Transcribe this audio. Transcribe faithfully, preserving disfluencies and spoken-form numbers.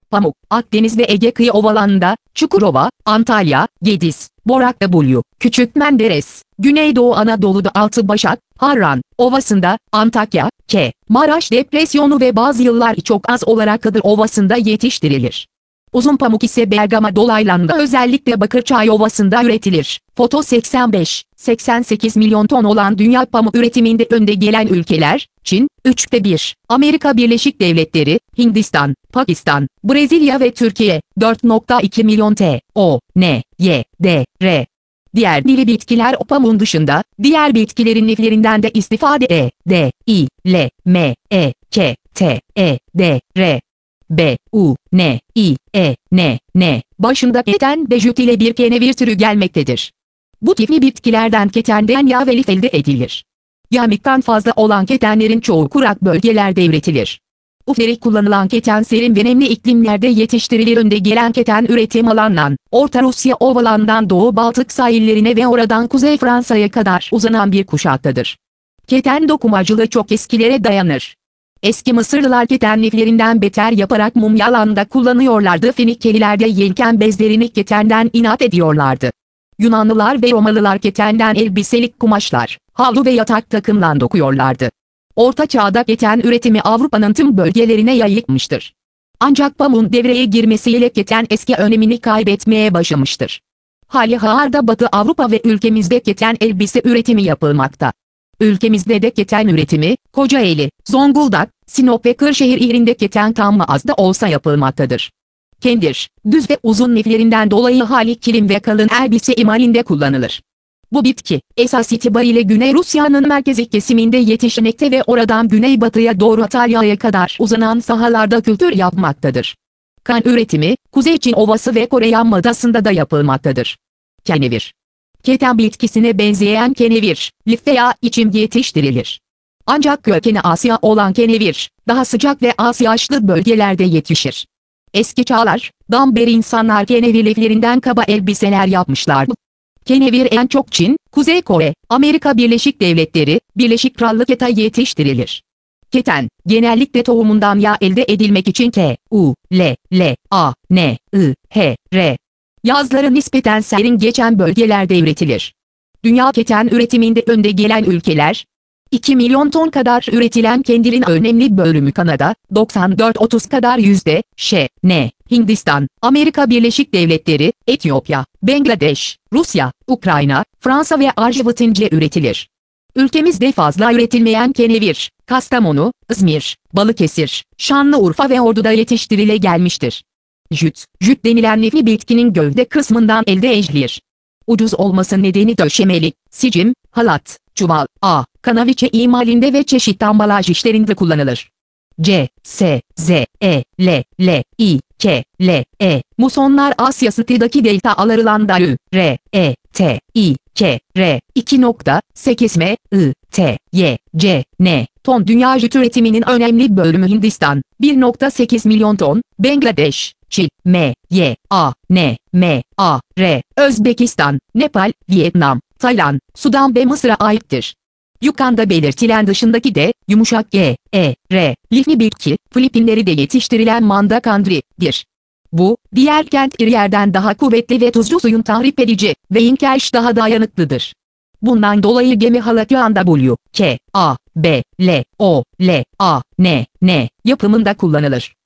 Pamuk, Akdeniz ve Ege kıyı ovalarında, Çukurova, Antalya, Gediz, Borak W, Küçük Menderes, Güneydoğu Anadolu'da Altıbaşak, Harran Ovası'nda, Antakya, K, Maraş Depresyonu ve bazı yıllar çok az olarak Iğdır Ovası'nda yetiştirilir. Uzun pamuk ise Bergama Dolaylı'nda özellikle Bakırçay Ovası'nda üretilir. Foto seksen beş seksen sekiz milyon ton olan dünya pamuk üretiminde önde gelen ülkeler, Çin, üçte bir, Amerika Birleşik Devletleri, Hindistan, Pakistan, Brezilya ve Türkiye, dört nokta iki milyon ton, N, Y, D, R. Diğer dili bitkiler o pamuğun dışında, diğer bitkilerin liflerinden de istifade E, D, I, L, M, E, K, T, E, D, R. B, U, N, I, E, N, N, başında keten ve jüt ile bir kenevir türü gelmektedir. Bu tipli bitkilerden ketenden yağ ve lif elde edilir. Yağ miktarı fazla olan ketenlerin çoğu kurak bölgelerde üretilir. Üflerik kullanılan keten serin ve nemli iklimlerde yetiştirilir. Önde gelen keten üretim alanından, Orta Rusya ovalarından Doğu Baltık sahillerine ve oradan Kuzey Fransa'ya kadar uzanan bir kuşaktadır. Keten dokumacılığı çok eskilere dayanır. Eski Mısırlılar keten liflerinden beter yaparak mumyalanda kullanıyorlardı. Fenikeliler de yelken bezlerini ketenden inat ediyorlardı. Yunanlılar ve Romalılar ketenden elbiselik kumaşlar, havlu ve yatak takımlan dokuyorlardı. Orta Çağ'da keten üretimi Avrupa'nın tüm bölgelerine yayılmıştır. Ancak pamuğun devreye girmesiyle keten eski önemini kaybetmeye başlamıştır. Hali hazırda Batı Avrupa ve ülkemizde keten elbise üretimi yapılmakta. Ülkemizde de keten üretimi, Kocaeli, Zonguldak, Sinop ve Kırşehir illerinde keten tam az da olsa yapılmaktadır. Kendir, düz ve uzun liflerinden dolayı hali kilim ve kalın elbise imalinde kullanılır. Bu bitki, esas itibariyle Güney Rusya'nın merkezi kesiminde yetişmekte ve oradan güneybatıya doğru Antalya'ya kadar uzanan sahalarda kültür yapmaktadır. Kan üretimi, Kuzey Çin Ovası ve Kore Yarımadası'nda da yapılmaktadır. Kenevir. Keten bitkisine benzeyen kenevir, lif veya içim yetiştirilir. Ancak kökeni Asya olan kenevir, daha sıcak ve az yağışlı bölgelerde yetişir. Eski çağlar, dan beri insanlar kenevir liflerinden kaba elbiseler yapmışlardı. Kenevir en çok Çin, Kuzey Kore, Amerika Birleşik Devletleri, Birleşik Krallık'ta yetiştirilir. Keten, genellikle tohumundan yağ elde edilmek için T, U, L, L, A, N, I, H, R. Yazları nispeten serin geçen bölgelerde üretilir. Dünya keten üretiminde önde gelen ülkeler, iki milyon ton kadar üretilen kendilin önemli bölümü Kanada, doksan dört otuz kadar yüzde, Ş, N, Hindistan, Amerika Birleşik Devletleri, Etiyopya, Bangladeş, Rusya, Ukrayna, Fransa ve Arjantin'ce üretilir. Ülkemizde fazla üretilmeyen kenevir, Kastamonu, İzmir, Balıkesir, Şanlıurfa ve Ordu'da yetiştirile gelmiştir. Jüt, jüt denilen lifli bitkinin gövde kısmından elde edilir. Ucuz olması nedeni döşemelik, sicim, halat, çuval, A, kanaviçe imalinde ve çeşitli ambalaj işlerinde kullanılır. C, S, Z, E, L, L, I, K, L, E, musonlar Asya Sıtı'daki deltalarından da Ü, R, E, T, I, K, R, iki nokta sekiz M, I, T, Y, C, N, ton dünya jüt üretiminin önemli bölümü Hindistan, bir nokta sekiz milyon ton, Bangladeş, Çin, M, Y, A, N, M, A, R, Özbekistan, Nepal, Vietnam, Tayland, Sudan ve Mısır'a aittir. Yukarıda belirtilen dışındaki de, yumuşak G, E, R, lifli bitki, Filipinleri de yetiştirilen manda kandridir. Bu, diğer kentlerden daha kuvvetli ve tuzlu suyun tahrip edici ve inkaş daha dayanıklıdır. Bundan dolayı gemi halatı W, K, A, B, L, O, L, A, N, N yapımında kullanılır.